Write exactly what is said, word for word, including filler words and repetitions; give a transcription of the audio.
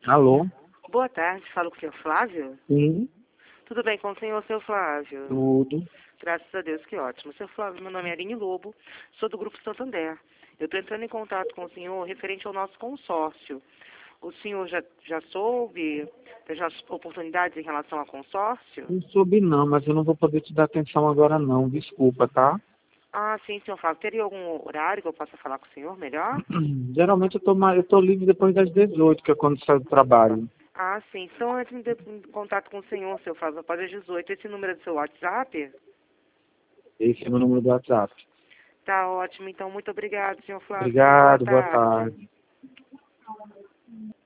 Alô? Boa tarde, falo com o senhor Flávio? Sim, Tudo bem com o senhor, seu Flávio? tudo. Graças a Deus, que ótimo. Seu Flávio, meu nome é Aline Lobo, sou do Grupo Santander. Eu estou entrando em contato com o senhor referente ao nosso consórcio. O senhor já, já soube das nossas oportunidades em relação ao consórcio? Não soube não, mas eu não vou poder te dar atenção agora não, desculpa, tá? Ah, sim, senhor Flávio. Teria algum horário que eu possa falar com o senhor melhor? Geralmente eu tô, mais, eu tô livre depois das dezoito, que é quando saio do trabalho. Ah, sim. Então, antes de em contato com o senhor, seu Flávio, após as dezoito, esse número é do seu WhatsApp? Esse é meu número do WhatsApp. Tá ótimo. Então, muito obrigado, senhor Flávio. Tenha uma boa Obrigado, boa tarde. tarde.